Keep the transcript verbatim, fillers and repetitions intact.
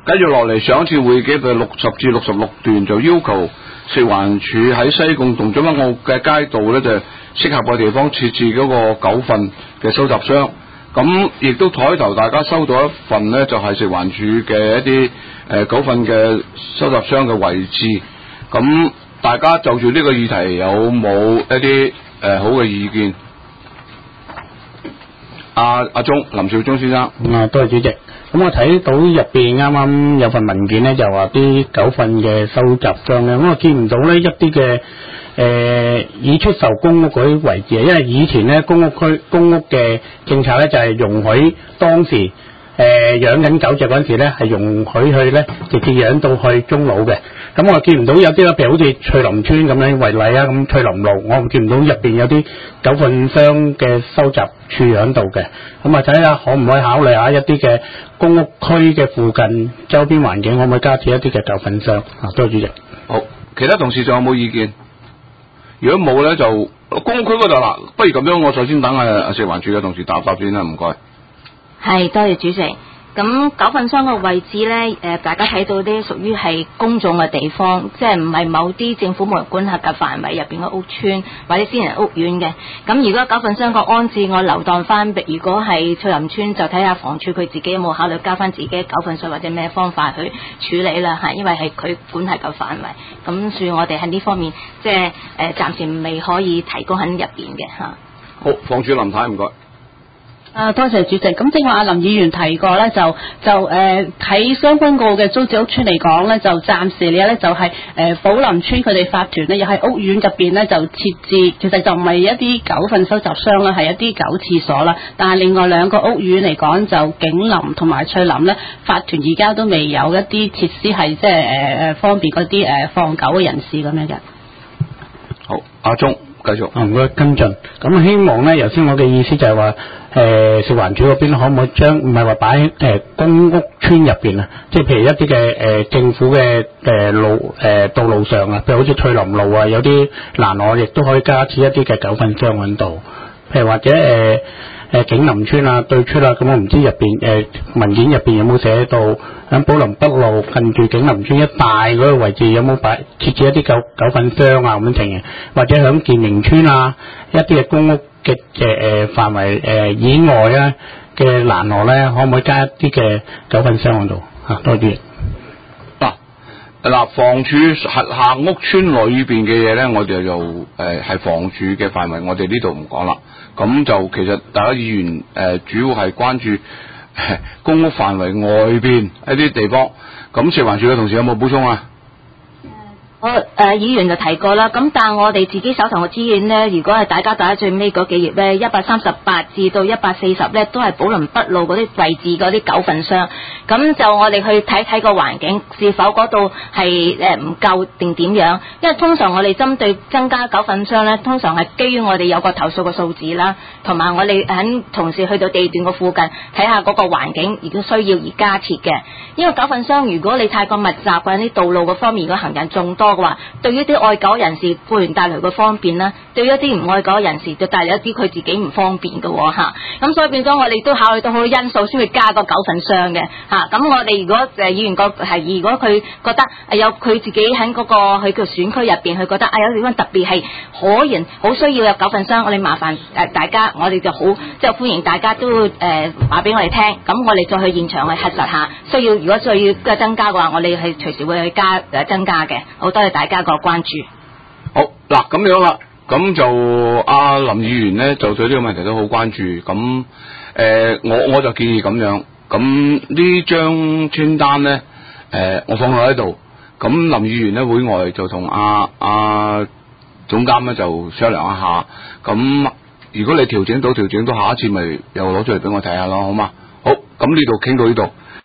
跟住落嚟，上一次會記嘅六十至六十六段就要求食環署喺西貢同將軍澳嘅街道咧，就適合嘅地方設置嗰個狗糞嘅收集箱。咁亦都抬頭大家收到一份咧，就係、是、食環署嘅一啲誒、呃、狗糞嘅收集箱嘅位置。咁大家就住呢個議題有冇一啲誒、呃、好嘅意見？阿阿鐘林少忠先生， 啊，多謝主席。咁我睇到入邊啱啱有份文件咧，就話啲狗糞嘅收集箱咧，咁我見唔到呢一啲嘅誒已出售公屋嗰啲位置啊，因為以前咧公屋區公屋嘅政策咧就係、是、容許當時。誒、呃、養緊狗隻嗰陣時咧，係容許去咧直接養到去中老嘅。咁我見唔到有啲啦，譬如好似翠林村咁樣為例啊，咁翠林路我見唔到入邊有啲狗糞箱嘅收集處喺度嘅。咁啊睇下可唔可以考慮下一啲嘅公屋區嘅附近周邊環境可唔可以加設一啲嘅狗糞箱啊？多謝主席。 好，其他同事仲有冇意見？如果冇咧，就公屋區嗰度啦。不如咁樣，我首先等啊食環署嘅同事答答先啦，唔該。 係，多謝主席。咁狗糞箱個位置呢，誒、呃，大家睇到啲屬於係公眾嘅地方，即係唔係某啲政府冇人管轄嘅範圍入邊嘅屋邨或者私人屋苑嘅。咁如果狗糞箱個安置我流蕩翻，如果係翠林村，就睇下房署佢自己有冇考慮交翻自己嘅狗糞水或者咩方法去處理啦嚇，因為係佢管轄嘅範圍。咁所以我哋喺呢方面即係誒暫時未可以提供喺入邊嘅嚇。 好，房署林太唔該。 啊，多謝主席。咁正話阿林議員提過咧，就就誒喺將軍澳嘅租置屋邨嚟講咧，就暫時嚟咧就係、是、誒、呃、寶林村佢哋法團咧，又喺屋苑入邊咧就設置，其實就唔係一啲狗糞收集箱啦，係一啲狗廁所啦。但係另外兩個屋苑嚟講，就景林同埋翠林咧，法團而家都未有一啲設施係即係誒誒方便嗰啲誒放狗嘅人士咁樣嘅。 好，阿鐘繼續。 啊，唔該跟進。咁希望咧，頭先我嘅意思就係話。誒食環署嗰邊可唔可以將唔係話擺喺誒公屋村入邊啊？即係譬如一啲嘅誒政府嘅誒、呃、路誒、呃、道路上啊，譬如好似翠林路啊，有啲欄外亦都可以加設一啲嘅狗糞箱喺度。譬如或者誒誒、呃、景林村啊對出啊，咁我唔知入邊誒文件入邊有冇寫到喺寶林北路近住景林村一帶嗰個位置有冇擺設置一啲狗狗糞箱啊咁樣情形，或者響建寧村啊一啲嘅公屋嘅嘅誒範圍誒、呃、以外咧嘅欄河咧，可唔可以加一啲嘅狗糞箱喺度啊？多啲。 嗱嗱，房署轄下屋村裏邊嘅嘢咧，我哋就誒係房署嘅範圍，我哋呢度唔講啦。咁就其實大家議員誒、呃、主要係關注、呃、公屋範圍外邊一啲地方。咁食環署嘅同事有冇補充啊？ 我誒、呃、議員就提過啦，咁但係我哋自己手頭嘅資源呢，如果係大家打最尾嗰幾頁呢，一百三十八至到一百四十呢，都係寶林北路嗰啲位置嗰啲狗糞箱，咁就我哋去睇睇個環境是否嗰度係誒唔夠定點樣，因為通常我哋針對增加狗糞箱呢，通常係基於我哋有個投訴嘅數字啦，同埋我哋喺同時去到地段嘅附近睇下嗰個環境，如果需要而加設嘅。因為狗糞箱如果你太過密集或者啲道路嘅方面，如果行人眾多嘅話，對於啲愛狗人士固然帶來嘅方便啦，對於一啲唔愛狗人士就帶嚟一啲佢自己唔方便嘅喎嚇。咁所以變咗我哋都考慮到好多因素先會加個狗糞箱嘅嚇。咁我哋如果誒議員個係如果佢覺得有佢自己喺嗰個佢嘅選區入邊，佢覺得啊有地方特別係可言好需要有狗糞箱，我哋麻煩誒大家，我哋就好即係歡迎大家都誒話俾我哋聽，咁我哋再去現場去核實下，需要如果需要增加嘅話，我哋係隨時會去加誒增加嘅。好多謝大家個關注。 好嗱，咁樣啦，咁就阿林議員咧就對呢個問題都好關注。咁誒、呃，我我就建議咁樣，咁呢張清單咧誒、呃，我放落喺度。咁林議員咧會外就同阿阿總監咧就商量一下。咁如果你調整到調整到，下一次咪又攞出嚟俾我睇下咯，好嘛？好，咁呢度傾到呢度。